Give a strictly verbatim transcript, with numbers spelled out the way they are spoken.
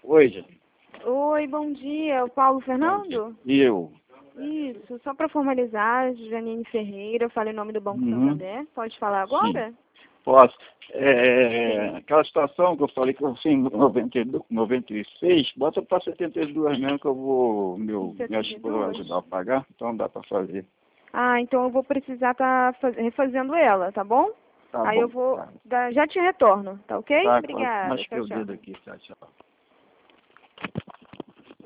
Oi, gente. Oi, bom dia. O Paulo Fernando? E eu? Isso, só para formalizar, Janine Ferreira, eu falei o nome do Banco Uhum. Santander. Pode falar agora? Sim, posso. É, aquela situação que eu falei que eu fiz em noventa e dois, noventa e seis, bota para setenta e dois mesmo que eu vou, meu, minha esposa vai ajudar a pagar, então dá para fazer. Ah, então eu vou precisar estar refazendo ela, tá bom? Tá Aí bom. eu vou, Tá, dar- já te retorno, tá ok? tá, Obrigada, mas que tchau, o tchau. dedo aqui, tchau, tchau.